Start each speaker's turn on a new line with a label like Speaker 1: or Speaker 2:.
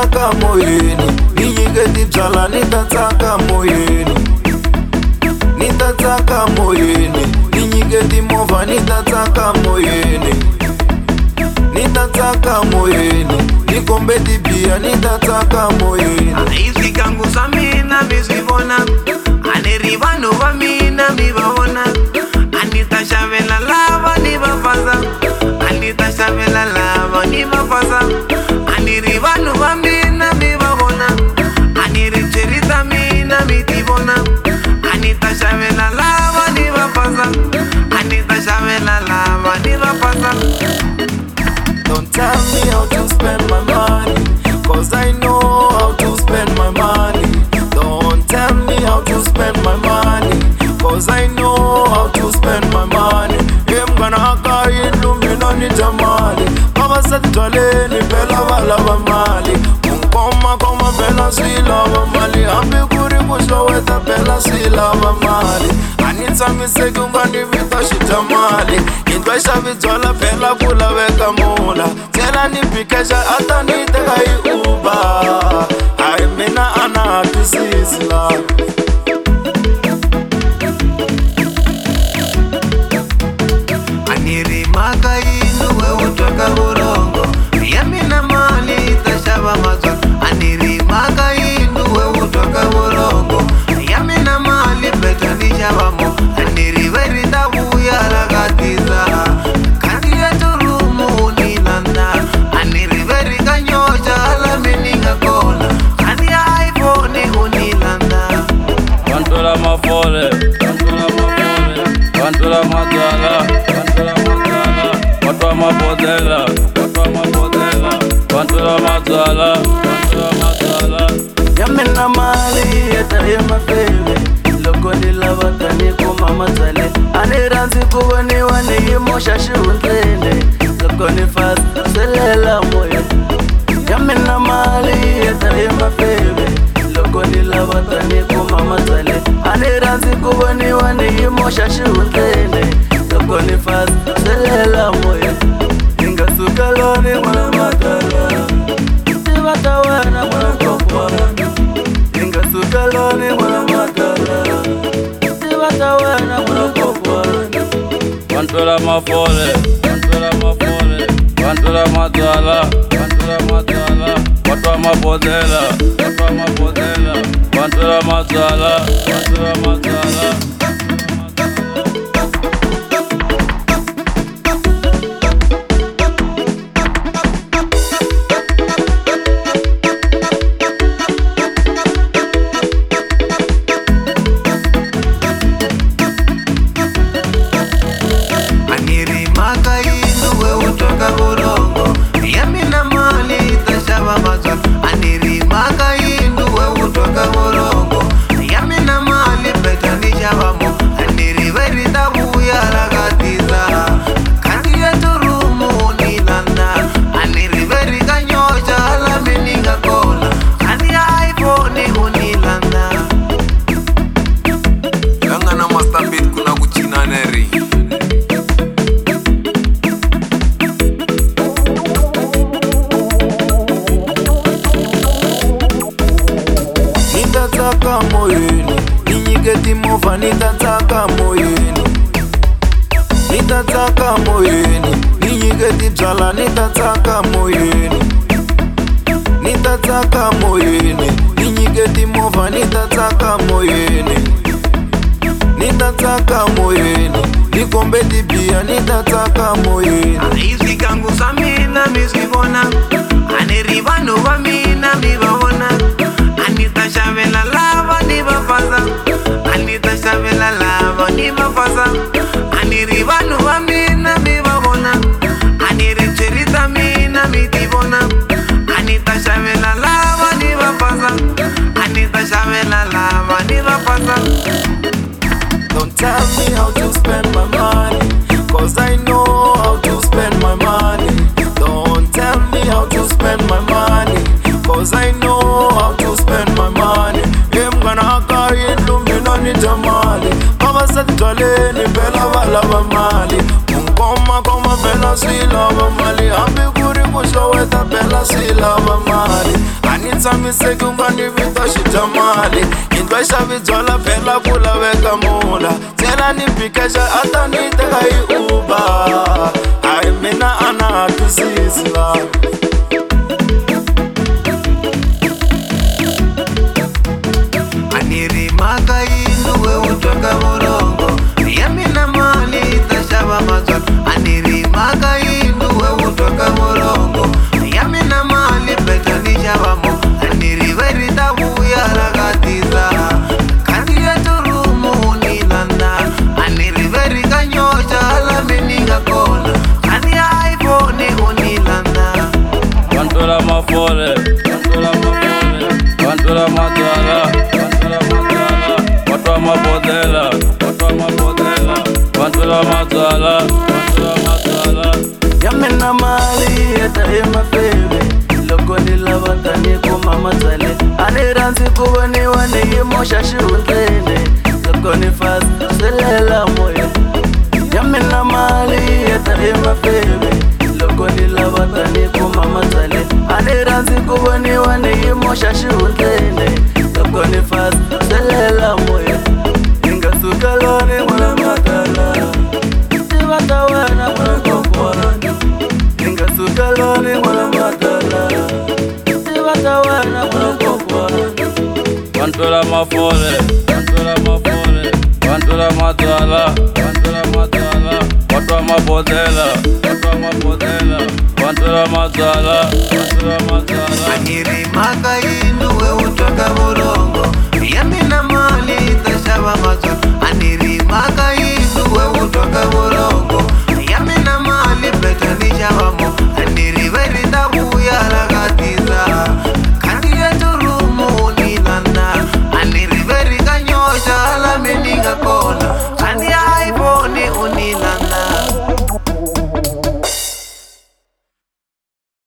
Speaker 1: tsaka moyeni, ni nyike tibyala ni ta tsaka moyeni, ni ta tsaka moyeni, ni nyike timovha ni ta tsaka moyeni, ni ta tsaka moyeni, ni kombe tibiya ni ta tsaka moyeni.
Speaker 2: Hizi kangu za mina mizivona, aneri vanhu va mina mi va vona, anita xavela lava ni va pasa, anita xavela lava ni va pasa, aneri vanhu va mina mi va vona, aneri cherita mina mi ti vona, anita xavela lava ni va pasa, anita xavela lava ni va pasa.
Speaker 1: Don't tell me how to spend my money, cause I know how to spend my money. Don't tell me how to spend my money, cause I know how to spend my money. I'm gonna haka yindlu ni jamali, kama sati twaleni pela vala va mali, koma koma pela sila va mali, hambi kuri kushaweta pela sila va mali. Anitshamiseki ungani vita xitamali, yindlu xavibyala phela ku laveka mula, tlela ni bikesha ata ni teka hi Uber. Hayi mina a na ha twisisi la.
Speaker 2: Aniri maka yindlu we u twaka vurhongo, ya mina mali ta xava matsolo. Aniri maka yindlu we u twaka vurhongo, ya mina mali beta ni xava mo. Aniri veri ta vuya la tisa, khandziya turumu ni landa. Aniri veri ka nyoxa la mini nga kona, khandziya iPhone u ni landa.
Speaker 3: Vantola mafole, vantola mafole, vantola madala, vantola madala, vatwa mabodela, vatwa mabodela, vantola madala, vantola madala.
Speaker 1: Ya mina mali yeta hi mafeve, loko ni lava ta ni kuma matsale, a ni rhandzi ku voniwa ni yi moxa xihundleni, loko ni fasta selela moyeni. Ya mina mali yeta hi mafeve, loko ni lava ta ni kuma matsale, a ni rhandzi ku voniwa ni yi moxa xihundleni, loko ni fasta selela moyeni. Ni nga suka loni n'wana matala, tiva ta wena n'wana kokwana, ni nga suka loni n'wana matala, tiva ta wena n'wana kokwana.
Speaker 3: Vantola mafole, vantola mafole, vantola madala, vantola madala, vatwa mabodela, vatwa mabodela, vantola madala, vantola madala.
Speaker 2: Aniri maka yindlu we u twaka vurhongo, ya mina mali ta xava matsolo. Aniri maka yindlu we u twaka vurhongo, ya mina mali beta ni xava mo. Aniri veri ta vuya la tisa, khandziya turumu ni landa. Aniri veri ka nyoxa la mini nga kona, khandziya iPhone u ni landa.
Speaker 4: Langa na master beat kuna kuchina neri.
Speaker 1: Ni ta tsaka moyeni, ni nyike timovha ni ta tsaka moyeni, ni ta tsaka moyeni, ni nyike tibyala ni ta tsaka moyeni, ni ta tsaka moyeni, ni nyike timovha ni ta tsaka moyeni, ni ta tsaka moyeni, ni kombe tibiya ni ta tsaka moyeni.
Speaker 2: Hizi kangu za mina mizivona, aneri vanhu va mina mi va vona, anita xavela lava ni va pasa, anita xavela lava ni va pasa, aneri vanhu va mina mi va vona, aneri cherita mina mi ti vona, anita xavela lava ni va pasa, anita xavela lava ni va pasa.
Speaker 1: Don't tell me how to spend my money, cause I know how to spend my money. Don't tell me how to spend my money, cause I know how to spend my money. I'm gonna haka yindlu ni jamali, kama sati twaleni pela vala va mali, koma koma pela sila va mali, hambi kuri vuxoweta phela swi lava mali a ni tshamiseki u nga ni vito xidya mali yindlu xavi byala phela ku laveka mula byela ni bikexa a ta ni teka hi uba hayi mina a na ha twisisi la
Speaker 2: a ni ri mhaka yindlu we u twaka vulongo ya mina mali ta xava mabyala a ni ri mhaka yindlu we u twaka vulongo ya mina mali beta ni xava mo a ni ri ve ri ta vuya rakatisa khandiya turumu ni nanda a ni ri ve ri ka nyoxa la mini nga kona khandiya iphone u ni landa
Speaker 3: Bantola mafole, bantola mafole, bantola matala, bantola matala, bantola mapodela, bantola mapodela, bantola matala, bantola matala.
Speaker 1: ya mina mali yeta emahlweni loko ni lava tani kuma matsale a ni rhandzi ku voniwa ni yimo xa xihundleni loko ni fasa swilela moya ya mina mali yeta emahlweni loko ni lava tani kuma matsale a ni rhandzi ku voniwa ni yimo xa xihundleni loko ni fasa swilela moya ni nga suka loni n'wana matala tiva ta wena n'wana kokwana ni nga suka loni n'wana matala tiva ta wena n'wana kokwana
Speaker 3: Bantola mafole, bantola mafole, bantola matala, bantola matala, bantola mapodela, bantola mapodela, bantola matala, bantola matala.
Speaker 2: a ni ri mhaka yindlu we u twaka vulongo ya mina mali ta xava mabyala a ni ri mhaka yindlu we u twaka vulongo ya mina mali beta ni xava mo a ni ri ve ri ta vuya rakatisa khandiya turumu ni landa a ni ri ve ri ka nyoxa la mini nga kona